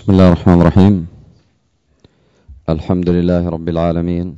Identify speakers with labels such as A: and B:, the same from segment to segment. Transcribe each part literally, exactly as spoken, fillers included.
A: بسم الله الرحمن الرحيم. الحمد لله رب العالمين،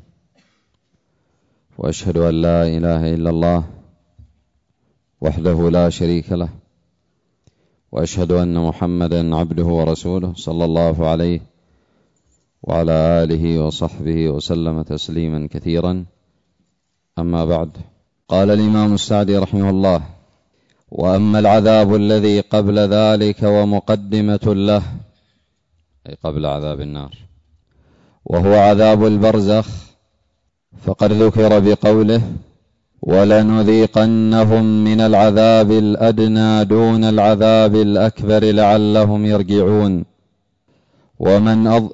A: وأشهد أن لا إله إلا الله وحده لا شريك له، وأشهد أن محمدا عبده ورسوله صلى الله عليه وعلى آله وصحبه وسلم تسليما كثيرا. أما بعد، قال الإمام السعدي رحمه الله: وأما العذاب الذي قبل ذلك ومقدمة له، أي قبل عذاب النار، وهو عذاب البرزخ، فقد ذكر بقوله: ولنذيقنهم من العذاب الأدنى دون العذاب الأكبر لعلهم يرجعون. ومن أض...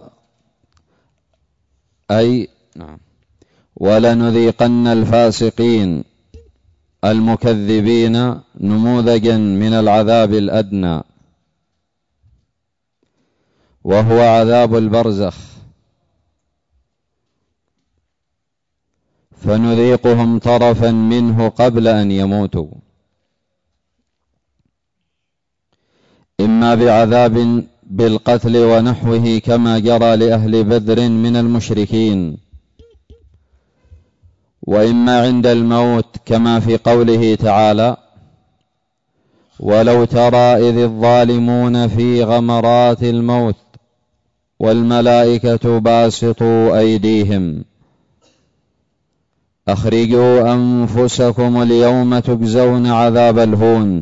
A: أي نعم ولنذيقن الفاسقين المكذبين نموذجا من العذاب الأدنى، وهو عذاب البرزخ، فنذيقهم طرفا منه قبل أن يموتوا، إما بعذاب بالقتل ونحوه كما جرى لأهل بدر من المشركين، وإما عند الموت كما في قوله تعالى: ولو ترى إذ الظالمون في غمرات الموت والملائكة باسطوا أيديهم أخرجوا أنفسكم اليوم تجزون عذاب الهون،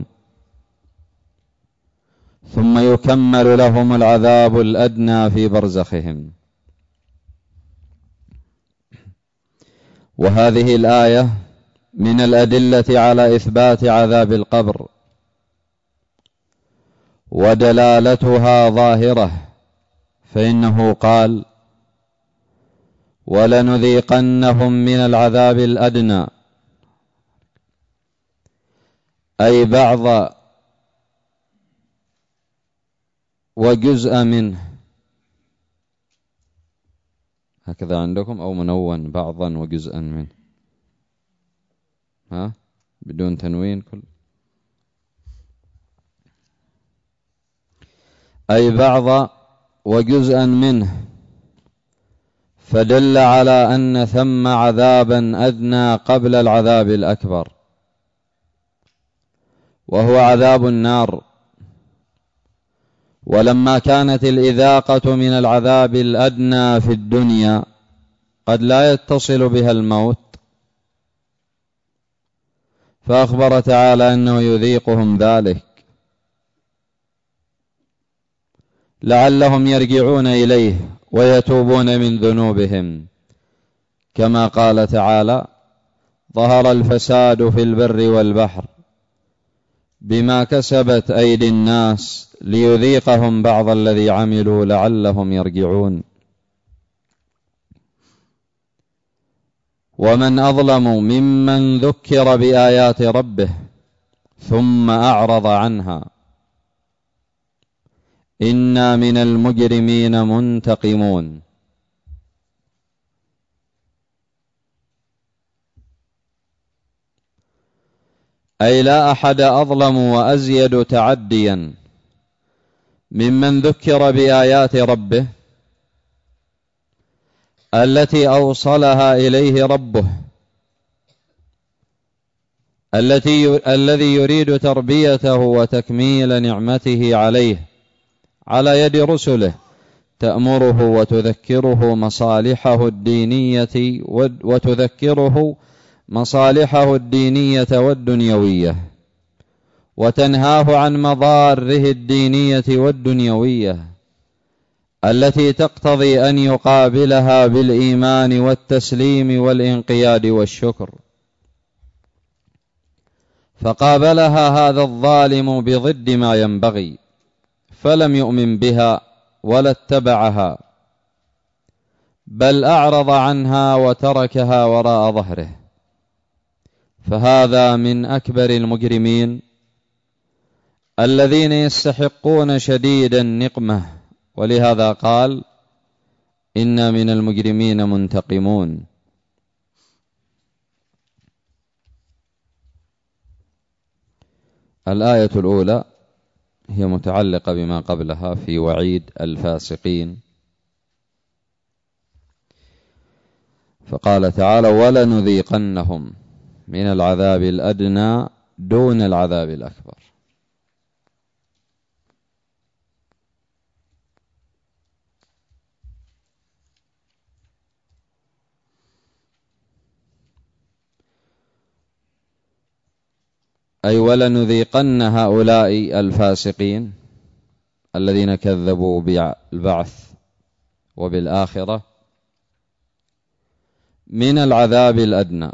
A: ثم يكمل لهم العذاب الأدنى في برزخهم. وهذه الآية من الأدلة على إثبات عذاب القبر، ودلالتها ظاهرة، فإنه قال: ولنذيقنهم من العذاب الأدنى، أي بعض وجزء منه، هكذا عندكم أو منون بعضا وجزءا منه، ها بدون تنوين كل، أي بعض وجزءا منه، فدل على أن ثم عذابا أدنى قبل العذاب الأكبر، وهو عذاب النار. ولما كانت الإذاقة من العذاب الأدنى في الدنيا قد لا يتصل بها الموت، فأخبر تعالى أنه يذيقهم ذلك لعلهم يرجعون إليه ويتوبون من ذنوبهم، كما قال تعالى: ظهر الفساد في البر والبحر بما كسبت أيدي الناس ليذيقهم بعض الذي عملوا لعلهم يرجعون. ومن أظلم ممن ذكر بآيات ربه ثم أعرض عنها إنا من المجرمين منتقمون. أي لا أحد أظلم وأزيد تعديا ممن ذكر بآيات ربه التي أوصلها إليه ربه، التي الذي يريد تربيته وتكميل نعمته عليه على يد رسله، تأمره وتذكره مصالحه الدينية وتذكره مصالحه الدينية والدنيوية، وتنهاه عن مضاره الدينية والدنيوية التي تقتضي أن يقابلها بالإيمان والتسليم والانقياد والشكر، فقابلها هذا الظالم بضد ما ينبغي، فلم يؤمن بها ولا اتبعها، بل أعرض عنها وتركها وراء ظهره، فهذا من أكبر المجرمين الذين يستحقون شديد النقمة، ولهذا قال: إنا من المجرمين منتقمون. الآية الأولى هي متعلقة بما قبلها في وعيد الفاسقين. فقال تعالى: ولنذيقنهم من العذاب الأدنى دون العذاب الأكبر. أي ولنذيقن هؤلاء الفاسقين الذين كذبوا بالبعث وبالآخرة من العذاب الأدنى.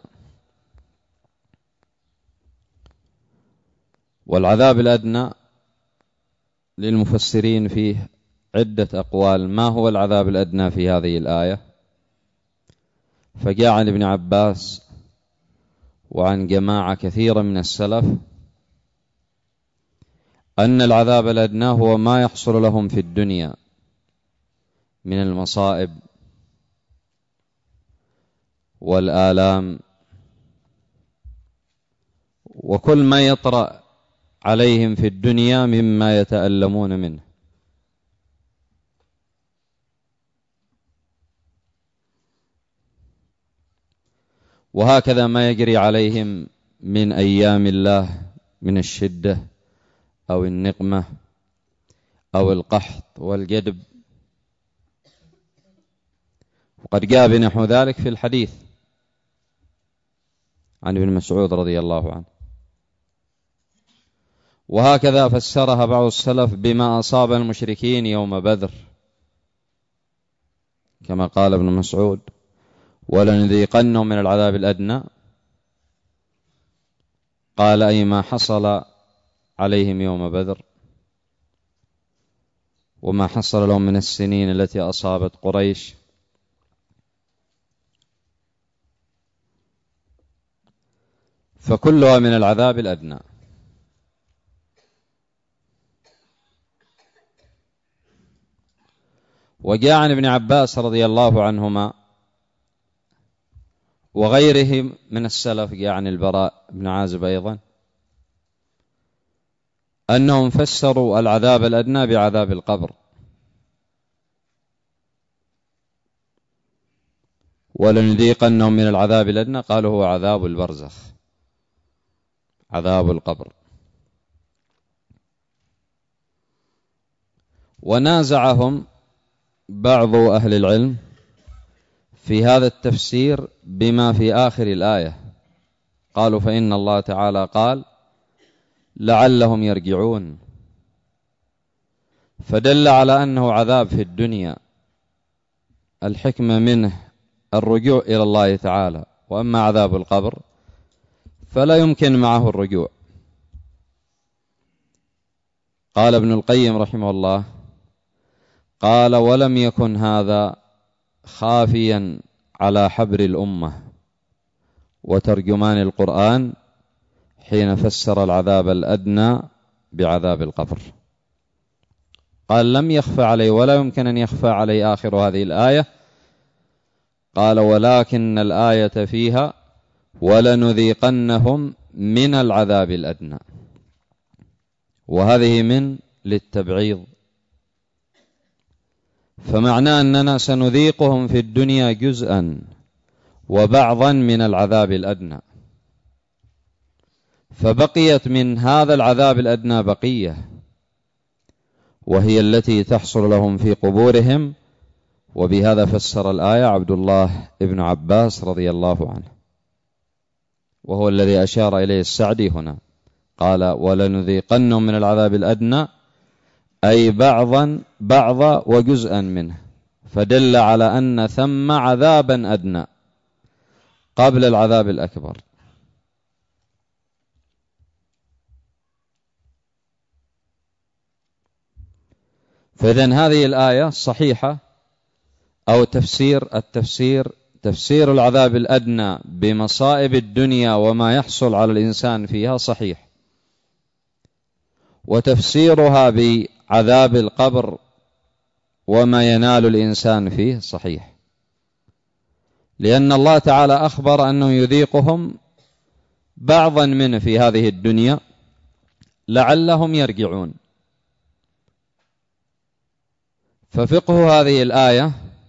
A: والعذاب الأدنى للمفسرين فيه عدة أقوال. ما هو العذاب الأدنى في هذه الآية؟ فجاء عن ابن عباس وعن جماعة كثيرة من السلف أن العذاب الأدنى هو ما يحصل لهم في الدنيا من المصائب والآلام وكل ما يطرأ عليهم في الدنيا مما يتألمون منه. وهكذا ما يجري عليهم من أيام الله من الشدة أو النقمة أو القحط والجدب، وقد جاء بنحو ذلك في الحديث عن ابن مسعود رضي الله عنه. وهكذا فسرها بعض السلف بما أصاب المشركين يوم بدر، كما قال ابن مسعود: ولنذيقنهم من العذاب الأدنى. قال: أي ما حصل عليهم يوم بدر وما حصل لهم من السنين التي أصابت قريش. فكلها من العذاب الأدنى. وجاء عن ابن عباس رضي الله عنهما وغيره من السلف، جاء عن البراء بن عازب أيضا، أنهم فسروا العذاب الأدنى بعذاب القبر. ولنذيقنهم من العذاب الأدنى قالوا هو عذاب البرزخ، عذاب القبر. ونازعهم بعض أهل العلم في هذا التفسير بما في آخر الآية. قالوا: فإن الله تعالى قال: لعلهم يرجعون، فدل على أنه عذاب في الدنيا، الحكمة منه الرجوع إلى الله تعالى. وأما عذاب القبر فلا يمكن معه الرجوع. قال ابن القيم رحمه الله: قال: ولم يكن هذا خافيا على حبر الأمة وترجمان القرآن حين فسر العذاب الأدنى بعذاب القبر. قال: لم يخفى عليه ولا يمكن أن يخفى عليه آخر هذه الآية. قال: ولكن الآية فيها ولنذيقنهم من العذاب الأدنى، وهذه من للتبعيض، فمعناه أننا سنذيقهم في الدنيا جزءا وبعضا من العذاب الأدنى. فبقيت من هذا العذاب الأدنى بقية، وهي التي تحصل لهم في قبورهم. وبهذا فسر الآية عبد الله ابن عباس رضي الله عنه، وهو الذي أشار إليه السعدي هنا. قال: ولنذيقنهم من العذاب الأدنى، أي بعضا بعض وجزءا منه، فدل على أن ثم عذابا أدنى قبل العذاب الأكبر. فإذن هذه الآية صحيحة، أو تفسير التفسير تفسير العذاب الأدنى بمصائب الدنيا وما يحصل على الإنسان فيها صحيح، وتفسيرها بعذاب القبر وما ينال الإنسان فيه صحيح، لأن الله تعالى أخبر أنه يذيقهم بعضا منه في هذه الدنيا لعلهم يرجعون. ففقه هذه الآية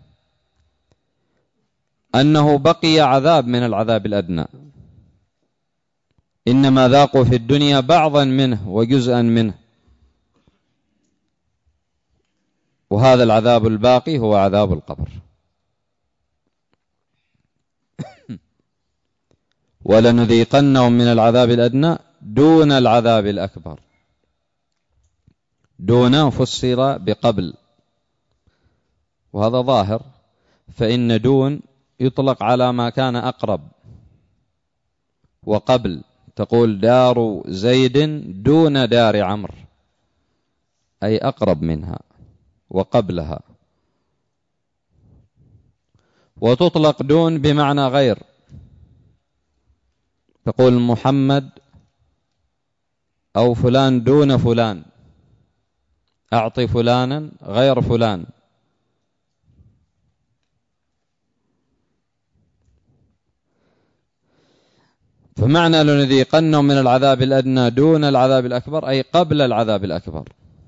A: أنه بقي عذاب من العذاب الأدنى، إنما ذاقوا في الدنيا بعضا منه وجزءا منه، وهذا العذاب الباقي هو عذاب القبر. ولنذيقنهم من العذاب الأدنى دون العذاب الأكبر. دون فسر بقبل، وهذا ظاهر، فإن دون يطلق على ما كان أقرب، وقبل تقول دار زيد دون دار عمرو، أي أقرب منها وقبلها. وتطلق دون بمعنى غير، تقول محمد أو فلان دون فلان، أعطي فلانا غير فلان. فمعنى لنذيقنهم من العذاب الأدنى دون العذاب الأكبر أي قبل العذاب الأكبر،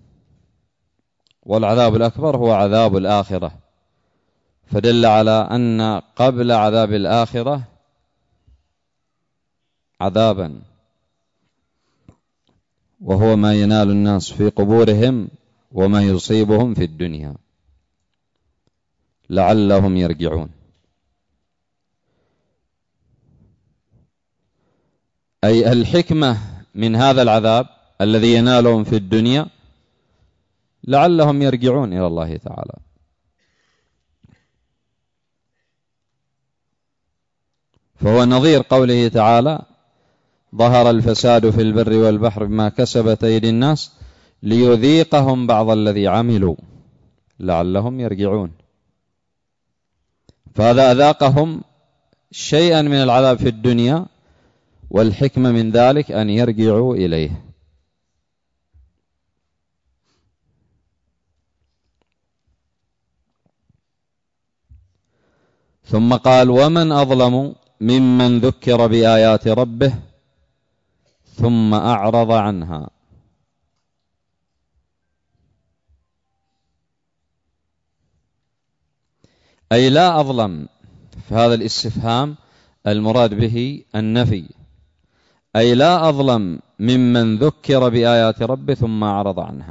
A: والعذاب الأكبر هو عذاب الآخرة، فدل على أن قبل عذاب الآخرة عذابا، وهو ما ينال الناس في قبورهم وما يصيبهم في الدنيا لعلهم يرجعون. أي الحكمة من هذا العذاب الذي ينالهم في الدنيا لعلهم يرجعون إلى الله تعالى. فهو نظير قوله تعالى: ظهر الفساد في البر والبحر بما كسبت أيدي الناس ليذيقهم بعض الذي عملوا لعلهم يرجعون. فهذا أذاقهم شيئا من العذاب في الدنيا، والحكمة من ذلك أن يرجعوا إليه. ثم قال: ومن أظلم ممن ذكر بآيات ربه ثم أعرض عنها. أي لا أظلم، فهذا الاستفهام المراد به النفي، أي لا أظلم ممن ذكر بآيات ربه ثم أعرض عنها.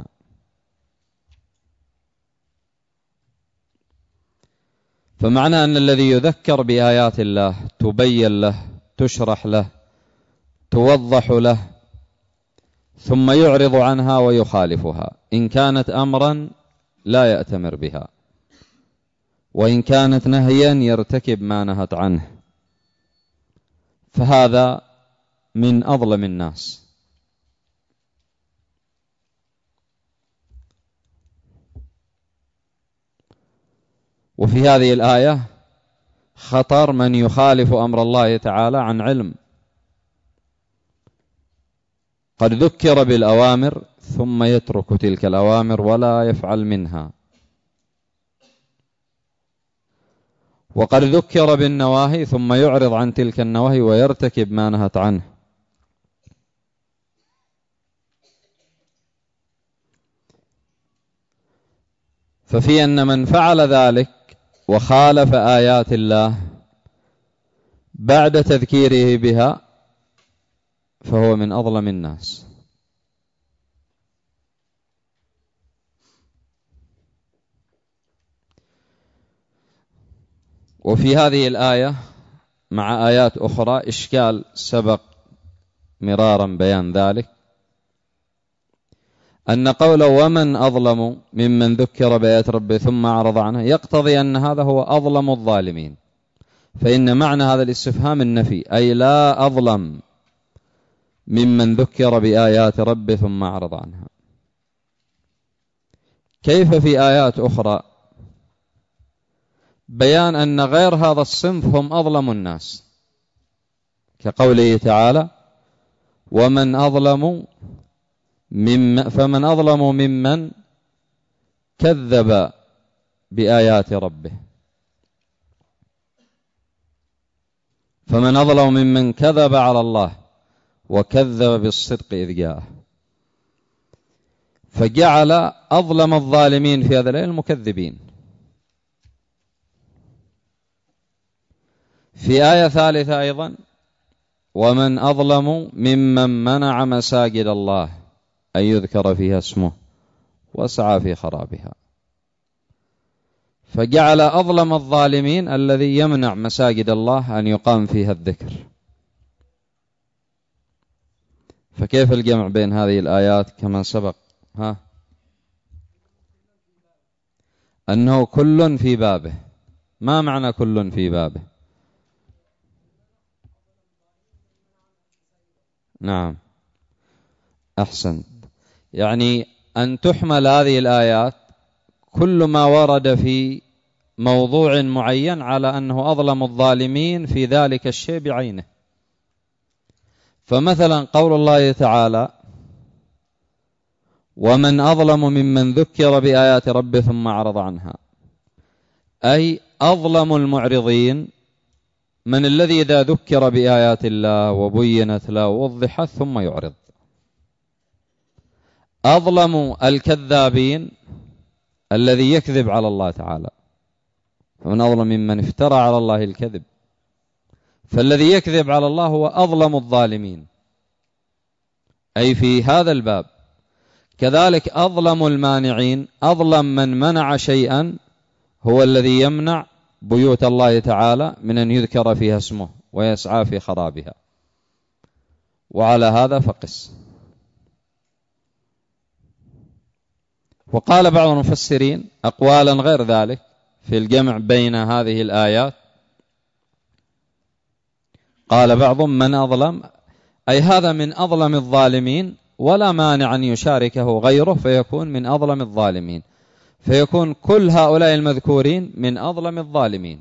A: فمعنى أن الذي يذكر بآيات الله تبين له، تشرح له، توضح له، ثم يعرض عنها ويخالفها، إن كانت أمرا لا يأتمر بها، وإن كانت نهيا يرتكب ما نهت عنه، فهذا من أظلم الناس. وفي هذه الآية خطر من يخالف أمر الله تعالى عن علم، قد ذكر بالأوامر ثم يترك تلك الأوامر ولا يفعل منها، وقد ذكر بالنواهي ثم يعرض عن تلك النواهي ويرتكب ما نهت عنه. ففي أن من فعل ذلك وخالف آيات الله بعد تذكيره بها فهو من أظلم الناس. وفي هذه الآية مع آيات أخرى إشكال سبق مرارا بيان ذلك، أن قوله ومن أظلم ممن ذكر بآيات ربه ثم أعرض عنها يقتضي أن هذا هو أظلم الظالمين، فإن معنى هذا الاستفهام النفي، أي لا أظلم ممن ذكر بآيات ربه ثم أعرض عنها. كيف في آيات أخرى بيان أن غير هذا الصنف هم أظلم الناس، كقوله تعالى ومن أظلم ممن فمن أظلم ممن كذب بآيات ربه، فمن أظلم ممن كذب على الله وكذب بالصدق إذ جاءه. فجعل أظلم الظالمين في هذا الآية المكذبين. في آية ثالثة أيضا: ومن أظلم ممن منع مساجد الله أن يذكر فيها اسمه وسعى في خرابها. فجعل أظلم الظالمين الذي يمنع مساجد الله أن يقام فيها الذكر. فكيف الجمع بين هذه الآيات كما سبق؟ ها أنه كل في بابه. ما معنى كل في بابه؟ نعم، أحسنت. يعني أن تحمل هذه الآيات كل ما ورد في موضوع معين على أنه أظلم الظالمين في ذلك الشيء بعينه. فمثلا قول الله تعالى: ومن أظلم ممن ذكر بآيات ربه ثم أعرض عنها، أي أظلم المعرضين من الذي إذا ذكر بآيات الله وبينت له ووضحت ثم يعرض. أظلم الكذابين الذي يكذب على الله تعالى، فمن أظلم ممن افترى على الله الكذب. فالذي يكذب على الله هو أظلم الظالمين، أي في هذا الباب. كذلك أظلم المانعين، أظلم من منع شيئا هو الذي يمنع بيوت الله تعالى من أن يذكر فيها اسمه ويسعى في خرابها. وعلى هذا فقس. وقال بعض المفسرين أقوالا غير ذلك في الجمع بين هذه الآيات. قال بعضهم: من أظلم، أي هذا من أظلم الظالمين، ولا مانع أن يشاركه غيره فيكون من أظلم الظالمين، فيكون كل هؤلاء المذكورين من أظلم الظالمين.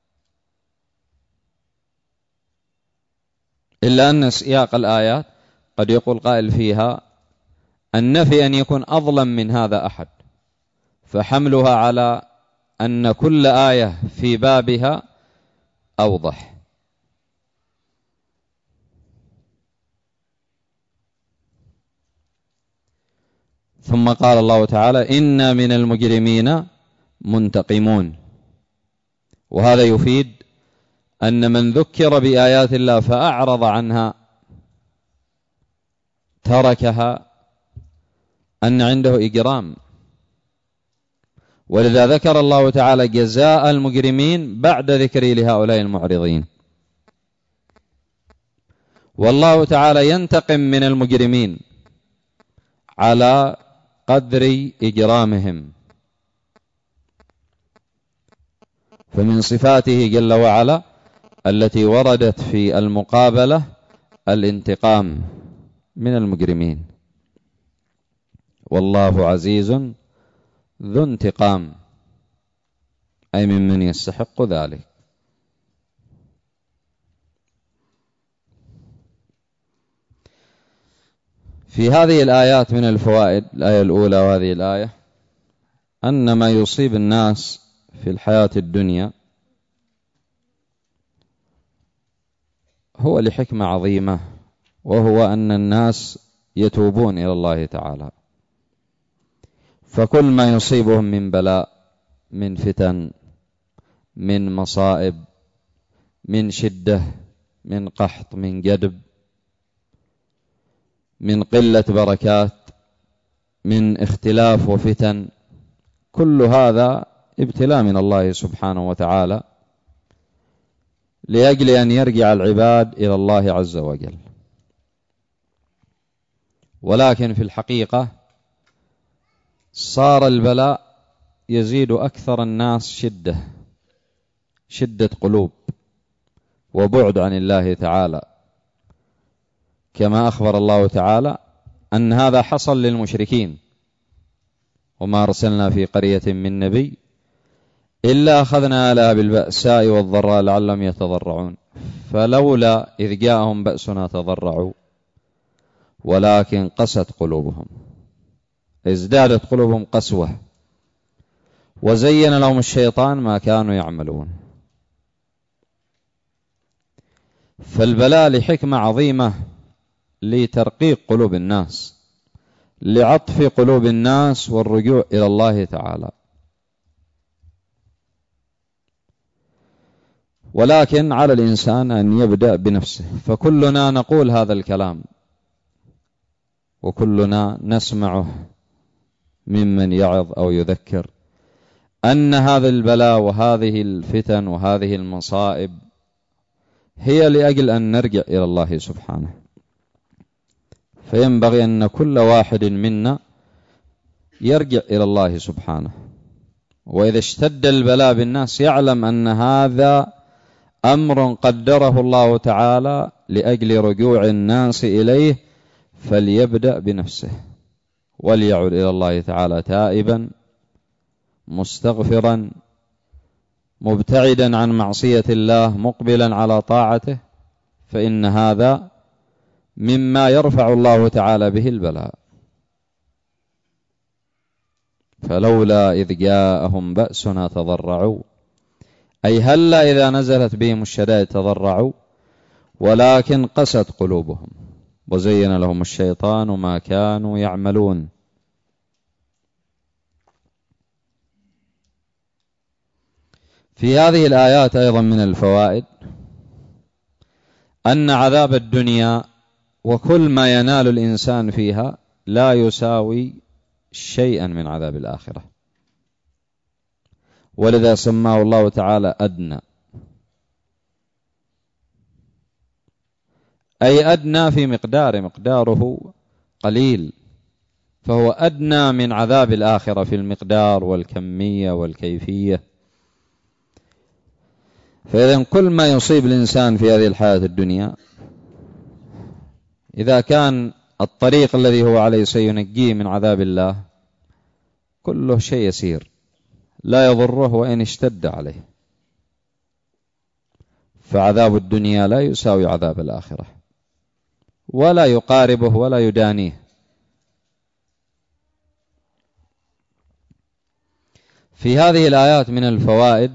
A: إلا أن سياق الآيات قد يقول قائل فيها النفي أن يكون أظلم من هذا أحد، فحملها على أن كل آية في بابها أوضح. ثم قال الله تعالى: إنا من المجرمين منتقمون. وهذا يفيد أن من ذكر بآيات الله فأعرض عنها تركها أن عنده إجرام. ولذا ذكر الله تعالى جزاء المجرمين بعد ذكره لهؤلاء المعرضين. والله تعالى ينتقم من المجرمين على قدر إجرامهم. فمن صفاته جل وعلا التي وردت في المقابلة الانتقام من المجرمين. والله عزيز ذو انتقام، أي ممن يستحق ذلك. في هذه الآيات من الفوائد: الآية الأولى وهذه الآية أن ما يصيب الناس في الحياة الدنيا هو لحكمة عظيمة، وهو أن الناس يتوبون إلى الله تعالى. فكل ما يصيبهم من بلاء، من فتن، من مصائب، من شدة، من قحط، من جدب، من قلة بركات، من اختلاف وفتن، كل هذا ابتلاء من الله سبحانه وتعالى لأجل أن يرجع العباد إلى الله عز وجل. ولكن في الحقيقة صار البلاء يزيد أكثر الناس شدة شدة قلوب وبعد عن الله تعالى، كما أخبر الله تعالى أن هذا حصل للمشركين: وما أرسلنا في قرية من نبي إلا أخذنا أهلها بالبأساء والضراء لعلهم يتضرعون فلولا إذ جاءهم بأسنا تضرعوا ولكن قست قلوبهم، ازدادت قلوبهم قسوة، وزين لهم الشيطان ما كانوا يعملون. فالبلاء لحكمة عظيمة لترقيق قلوب الناس، لعطف قلوب الناس والرجوع إلى الله تعالى. ولكن على الإنسان أن يبدأ بنفسه، فكلنا نقول هذا الكلام وكلنا نسمعه ممن يعظ أو يذكر أن هذا البلاء وهذه الفتن وهذه المصائب هي لأجل أن نرجع إلى الله سبحانه. فينبغي أن كل واحد منا يرجع إلى الله سبحانه، وإذا اشتد البلاء بالناس يعلم أن هذا أمر قدره الله تعالى لأجل رجوع الناس إليه، فليبدأ بنفسه وليعود إلى الله تعالى تائبا مستغفرا مبتعدا عن معصية الله مقبلا على طاعته، فإن هذا مما يرفع الله تعالى به البلاء. فلولا إذ جاءهم بأسنا تضرعوا، أي هلا إذا نزلت بهم الشدائد تضرعوا، ولكن قست قلوبهم وزين لهم الشيطان ما كانوا يعملون. في هذه الآيات أيضا من الفوائد أن عذاب الدنيا وكل ما ينال الإنسان فيها لا يساوي شيئا من عذاب الآخرة، ولذا سماه الله تعالى أدنى، أي أدنى في مقدار مقداره قليل، فهو أدنى من عذاب الآخرة في المقدار والكمية والكيفية. فإذا كل ما يصيب الإنسان في هذه الحياة الدنيا إذا كان الطريق الذي هو عليه سينجيه من عذاب الله كله شيء يسير لا يضره وإن اشتد عليه، فعذاب الدنيا لا يساوي عذاب الآخرة ولا يقاربه ولا يدانيه. في هذه الآيات من الفوائد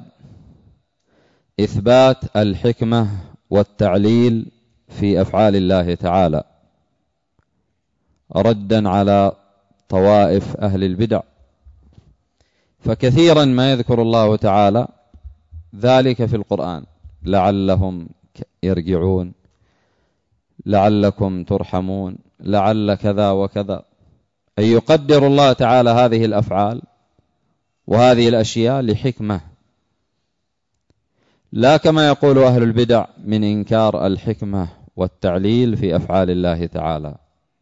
A: إثبات الحكمة والتعليل في أفعال الله تعالى ردا على طوائف أهل البدع، فكثيرا ما يذكر الله تعالى ذلك في القرآن لعلهم يرجعون، لعلكم ترحمون، لعل كذا وكذا، أي يقدر الله تعالى هذه الأفعال وهذه الأشياء لحكمة، لا كما يقول أهل البدع من إنكار الحكمة والتعليل في أفعال الله تعالى،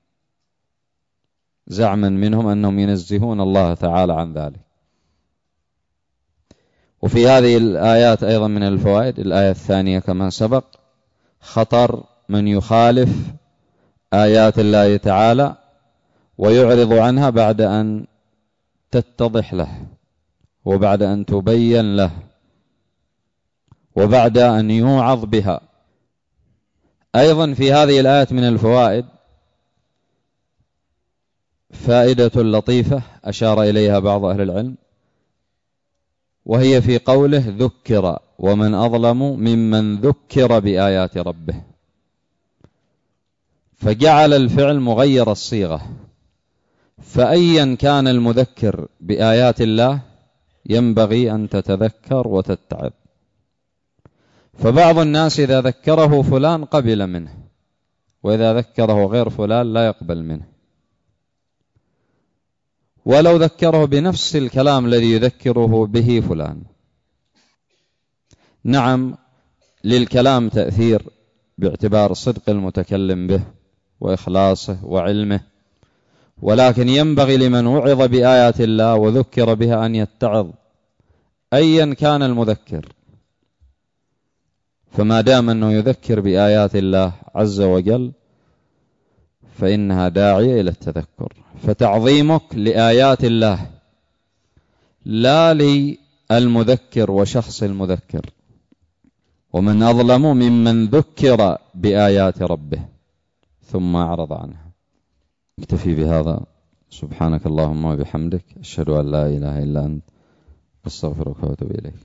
A: زعما منهم أنهم ينزهون الله تعالى عن ذلك. وفي هذه الآيات أيضا من الفوائد الآية الثانية كما سبق خطر من يخالف آيات الله تعالى ويعرض عنها بعد أن تتضح له وبعد أن تبين له وبعد أن يوعظ بها. أيضا في هذه الآيات من الفوائد فائدة لطيفة أشار إليها بعض أهل العلم، وهي في قوله ذكر ومن أظلم ممن ذكر بآيات ربه، فجعل الفعل مغير الصيغة، فأيا كان المذكر بآيات الله ينبغي أن تتذكر وتتعظ. فبعض الناس إذا ذكره فلان قبل منه، وإذا ذكره غير فلان لا يقبل منه، ولو ذكره بنفس الكلام الذي يذكره به فلان. نعم للكلام تأثير باعتبار صدق المتكلم به وإخلاصه وعلمه، ولكن ينبغي لمن وعظ بآيات الله وذكر بها أن يتعظ أيا كان المذكر، فما دام أنه يذكر بآيات الله عز وجل فإنها داعية إلى التذكر. فتعظيمك لآيات الله لا للمذكر وشخص المذكر. ومن أظلم ممن ذكر بآيات ربه ثم أعرض عنها. اكتفي بهذا، سبحانك اللهم وبحمدك، أشهد أن لا إله إلا أنت، أستغفرك وأتوب إليك.